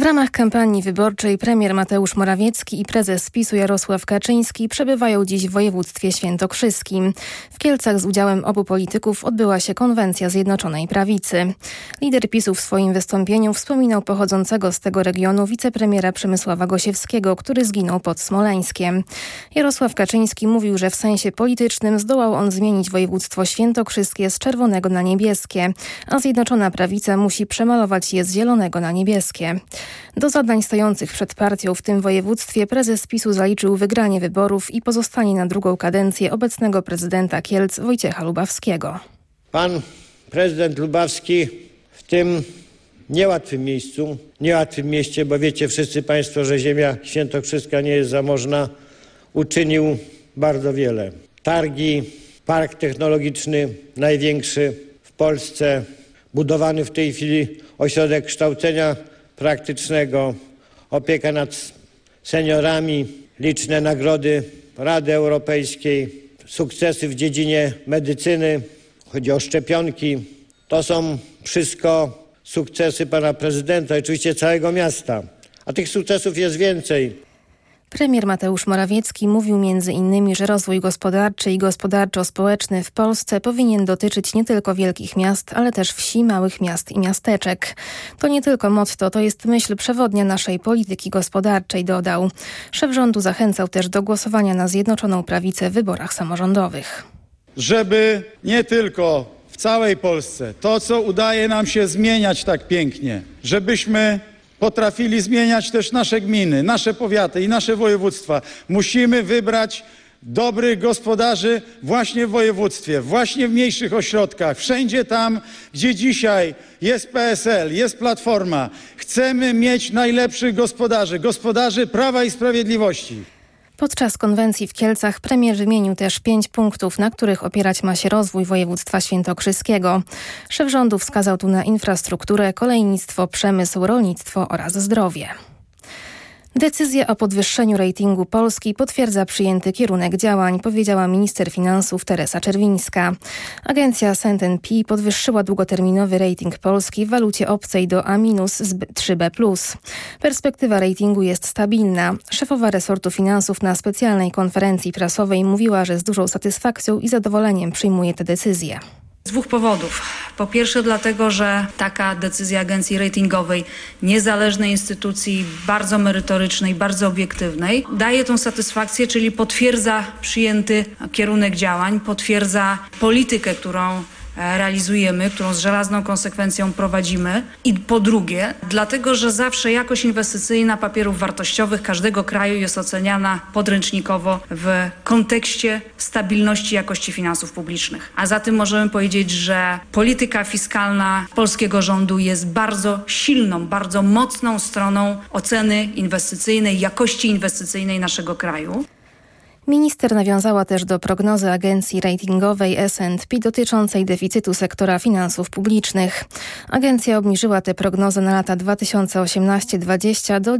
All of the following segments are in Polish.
W ramach kampanii wyborczej premier Mateusz Morawiecki i prezes PiS-u Jarosław Kaczyński przebywają dziś w województwie świętokrzyskim. W Kielcach z udziałem obu polityków odbyła się konwencja Zjednoczonej Prawicy. Lider PiS-u w swoim wystąpieniu wspominał pochodzącego z tego regionu wicepremiera Przemysława Gosiewskiego, który zginął pod Smoleńskiem. Jarosław Kaczyński mówił, że w sensie politycznym zdołał on zmienić województwo świętokrzyskie z czerwonego na niebieskie, a Zjednoczona Prawica musi przemalować je z zielonego na niebieskie. Do zadań stojących przed partią w tym województwie prezes PiS-u zaliczył wygranie wyborów i pozostanie na drugą kadencję obecnego prezydenta Kielc Wojciecha Lubawskiego. Pan prezydent Lubawski w tym niełatwym mieście, bo wiecie wszyscy państwo, że ziemia świętokrzyska nie jest zamożna, uczynił bardzo wiele. Targi, park technologiczny, największy w Polsce, budowany w tej chwili ośrodek kształcenia praktycznego, opieka nad seniorami, liczne nagrody Rady Europejskiej, sukcesy w dziedzinie medycyny, chodzi o szczepionki. To są wszystko sukcesy pana prezydenta i oczywiście całego miasta, a tych sukcesów jest więcej. Premier Mateusz Morawiecki mówił m.in., że rozwój gospodarczy i gospodarczo-społeczny w Polsce powinien dotyczyć nie tylko wielkich miast, ale też wsi, małych miast i miasteczek. To nie tylko motto, to jest myśl przewodnia naszej polityki gospodarczej, dodał. Szef rządu zachęcał też do głosowania na Zjednoczoną Prawicę w wyborach samorządowych. Żeby nie tylko w całej Polsce to, co udaje nam się zmieniać tak pięknie, żebyśmy potrafili zmieniać też nasze gminy, nasze powiaty i nasze województwa. Musimy wybrać dobrych gospodarzy właśnie w województwie, właśnie w mniejszych ośrodkach, wszędzie tam, gdzie dzisiaj jest PSL, jest Platforma. Chcemy mieć najlepszych gospodarzy Prawa i Sprawiedliwości. Podczas konwencji w Kielcach premier wymienił też 5 punktów, na których opierać ma się rozwój województwa świętokrzyskiego. Szef rządu wskazał tu na infrastrukturę, kolejnictwo, przemysł, rolnictwo oraz zdrowie. Decyzja o podwyższeniu ratingu Polski potwierdza przyjęty kierunek działań, powiedziała minister finansów Teresa Czerwińska. Agencja S&P podwyższyła długoterminowy rating Polski w walucie obcej do A-3B+. Perspektywa ratingu jest stabilna. Szefowa resortu finansów na specjalnej konferencji prasowej mówiła, że z dużą satysfakcją i zadowoleniem przyjmuje tę decyzję. Z 2 powodów. Po pierwsze dlatego, że taka decyzja agencji ratingowej, niezależnej instytucji, bardzo merytorycznej, bardzo obiektywnej, daje tą satysfakcję, czyli potwierdza przyjęty kierunek działań, potwierdza politykę, którą realizujemy, którą z żelazną konsekwencją prowadzimy. I po drugie, dlatego, że zawsze jakość inwestycyjna papierów wartościowych każdego kraju jest oceniana podręcznikowo w kontekście stabilności jakości finansów publicznych. A zatem możemy powiedzieć, że polityka fiskalna polskiego rządu jest bardzo silną, bardzo mocną stroną oceny inwestycyjnej, jakości inwestycyjnej naszego kraju. Minister nawiązała też do prognozy agencji ratingowej S&P dotyczącej deficytu sektora finansów publicznych. Agencja obniżyła tę prognozę na lata 2018-2020 do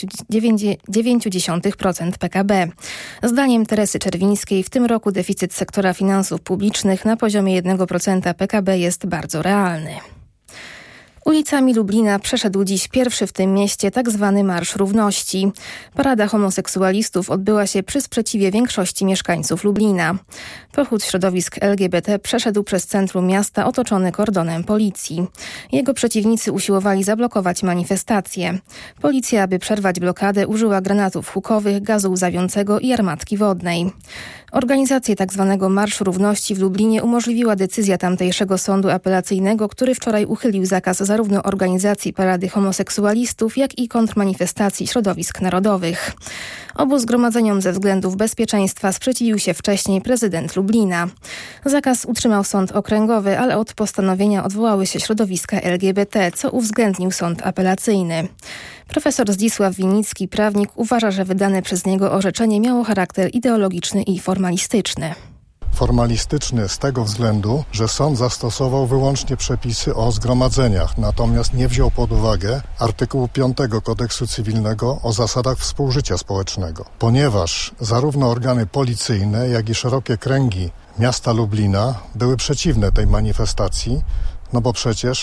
0,9% PKB. Zdaniem Teresy Czerwińskiej w tym roku deficyt sektora finansów publicznych na poziomie 1% PKB jest bardzo realny. Ulicami Lublina przeszedł dziś pierwszy w tym mieście tzw. Marsz Równości. Parada homoseksualistów odbyła się przy sprzeciwie większości mieszkańców Lublina. Pochód środowisk LGBT przeszedł przez centrum miasta otoczony kordonem policji. Jego przeciwnicy usiłowali zablokować manifestację. Policja, aby przerwać blokadę, użyła granatów hukowych, gazu łzawiącego i armatki wodnej. Organizację tzw. Marszu Równości w Lublinie umożliwiła decyzja tamtejszego sądu apelacyjnego, który wczoraj uchylił zakaz zarówno organizacji parady homoseksualistów, jak i kontrmanifestacji środowisk narodowych. Obu zgromadzeniom ze względów bezpieczeństwa sprzeciwił się wcześniej prezydent Lublina. Zakaz utrzymał sąd okręgowy, ale od postanowienia odwołały się środowiska LGBT, co uwzględnił sąd apelacyjny. Profesor Zdzisław Winicki, prawnik, uważa, że wydane przez niego orzeczenie miało charakter ideologiczny i formalistyczny. Formalistyczny z tego względu, że sąd zastosował wyłącznie przepisy o zgromadzeniach, natomiast nie wziął pod uwagę artykułu 5 Kodeksu Cywilnego o zasadach współżycia społecznego. Ponieważ zarówno organy policyjne, jak i szerokie kręgi miasta Lublina były przeciwne tej manifestacji, no bo przecież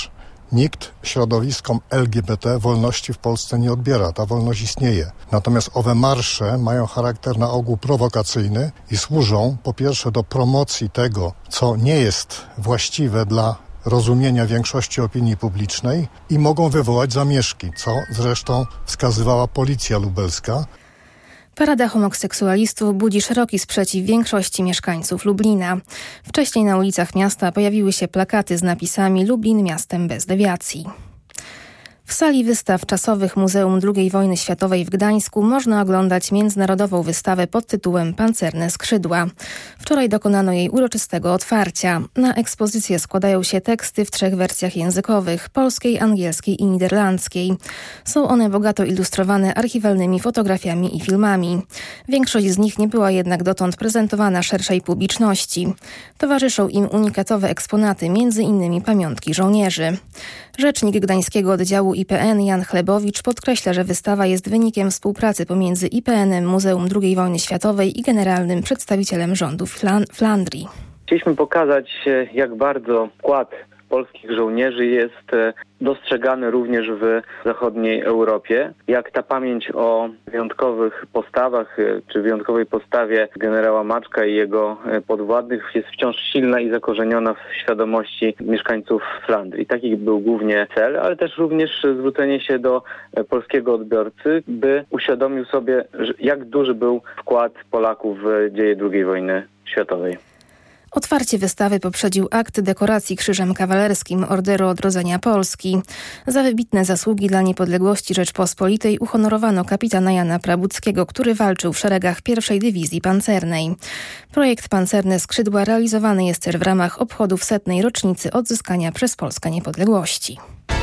Nikt środowiskom LGBT wolności w Polsce nie odbiera. Ta wolność istnieje. Natomiast owe marsze mają charakter na ogół prowokacyjny i służą po pierwsze do promocji tego, co nie jest właściwe dla rozumienia większości opinii publicznej i mogą wywołać zamieszki, co zresztą wskazywała policja lubelska. Parada homoseksualistów budzi szeroki sprzeciw większości mieszkańców Lublina. Wcześniej na ulicach miasta pojawiły się plakaty z napisami „Lublin miastem bez dewiacji”. W sali wystaw czasowych Muzeum II Wojny Światowej w Gdańsku można oglądać międzynarodową wystawę pod tytułem Pancerne skrzydła. Wczoraj dokonano jej uroczystego otwarcia. Na ekspozycję składają się teksty w 3 wersjach językowych: polskiej, angielskiej i niderlandzkiej. Są one bogato ilustrowane archiwalnymi fotografiami i filmami. Większość z nich nie była jednak dotąd prezentowana szerszej publiczności. Towarzyszą im unikatowe eksponaty, m.in. pamiątki żołnierzy. Rzecznik Gdańskiego Oddziału IPN Jan Chlebowicz podkreśla, że wystawa jest wynikiem współpracy pomiędzy IPN-em, Muzeum II Wojny Światowej i generalnym przedstawicielem rządu Flandrii. Chcieliśmy pokazać, jak bardzo wkład polskich żołnierzy jest dostrzegany również w zachodniej Europie. Jak ta pamięć o wyjątkowych postawach, czy wyjątkowej postawie generała Maczka i jego podwładnych jest wciąż silna i zakorzeniona w świadomości mieszkańców Flandrii. Taki był głównie cel, ale też również zwrócenie się do polskiego odbiorcy, by uświadomił sobie, jak duży był wkład Polaków w dzieje II wojny światowej. Otwarcie wystawy poprzedził akt dekoracji Krzyżem Kawalerskim Orderu Odrodzenia Polski. Za wybitne zasługi dla niepodległości Rzeczpospolitej uhonorowano kapitana Jana Prabuckiego, który walczył w szeregach I Dywizji Pancernej. Projekt Pancerne Skrzydła realizowany jest też w ramach obchodów 100. rocznicy odzyskania przez Polskę niepodległości.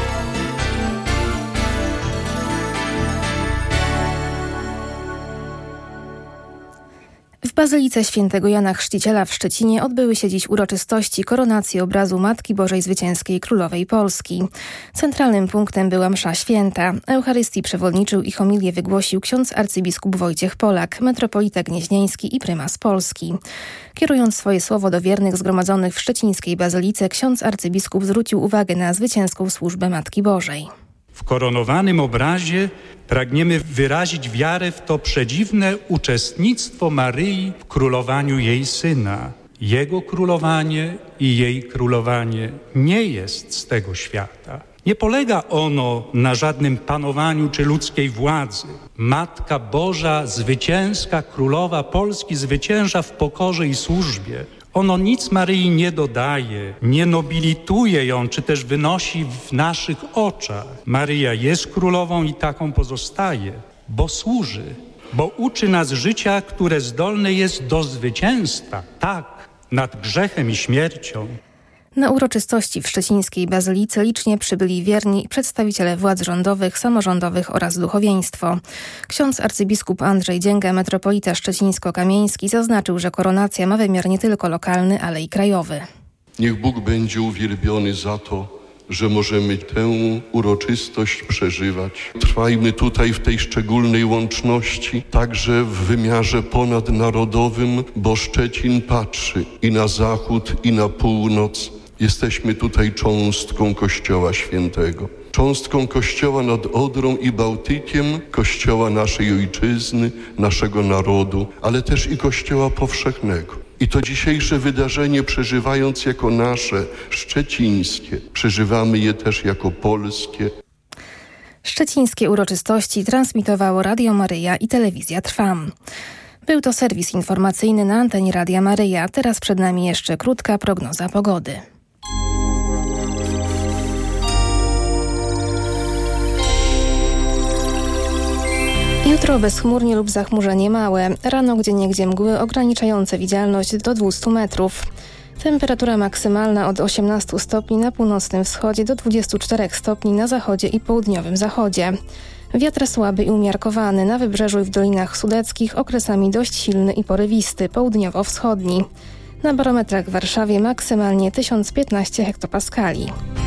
W Bazylice Świętego Jana Chrzciciela w Szczecinie odbyły się dziś uroczystości koronacji obrazu Matki Bożej Zwycięskiej Królowej Polski. Centralnym punktem była msza święta. Eucharystii przewodniczył i homilię wygłosił ksiądz arcybiskup Wojciech Polak, metropolita gnieźnieński i prymas Polski. Kierując swoje słowo do wiernych zgromadzonych w szczecińskiej bazylice, ksiądz arcybiskup zwrócił uwagę na zwycięską służbę Matki Bożej. W koronowanym obrazie pragniemy wyrazić wiarę w to przedziwne uczestnictwo Maryi w królowaniu jej Syna. Jego królowanie i jej królowanie nie jest z tego świata. Nie polega ono na żadnym panowaniu czy ludzkiej władzy. Matka Boża, zwycięska Królowa Polski zwycięża w pokorze i służbie. Ono nic Maryi nie dodaje, nie nobilituje ją, czy też wynosi w naszych oczach. Maryja jest królową i taką pozostaje, bo służy, bo uczy nas życia, które zdolne jest do zwycięstwa, tak, nad grzechem i śmiercią. Na uroczystości w szczecińskiej bazylice licznie przybyli wierni i przedstawiciele władz rządowych, samorządowych oraz duchowieństwo. Ksiądz arcybiskup Andrzej Dzięga, metropolita szczecińsko-kamieński, zaznaczył, że koronacja ma wymiar nie tylko lokalny, ale i krajowy. Niech Bóg będzie uwielbiony za to, że możemy tę uroczystość przeżywać. Trwajmy tutaj w tej szczególnej łączności, także w wymiarze ponadnarodowym, bo Szczecin patrzy i na zachód, i na północ. Jesteśmy tutaj cząstką Kościoła Świętego. Cząstką Kościoła nad Odrą i Bałtykiem, Kościoła naszej ojczyzny, naszego narodu, ale też i Kościoła powszechnego. I to dzisiejsze wydarzenie, przeżywając jako nasze, szczecińskie, przeżywamy je też jako polskie. Szczecińskie uroczystości transmitowało Radio Maryja i Telewizja Trwam. Był to serwis informacyjny na antenie Radia Maryja. Teraz przed nami jeszcze krótka prognoza pogody. Jutro bezchmurnie lub zachmurzenie małe. Rano gdzieniegdzie mgły ograniczające widzialność do 200 metrów. Temperatura maksymalna od 18 stopni na północnym wschodzie do 24 stopni na zachodzie i południowym zachodzie. Wiatr słaby i umiarkowany, na wybrzeżu i w dolinach sudeckich okresami dość silny i porywisty, południowo-wschodni. Na barometrach w Warszawie maksymalnie 1015 hektopaskali.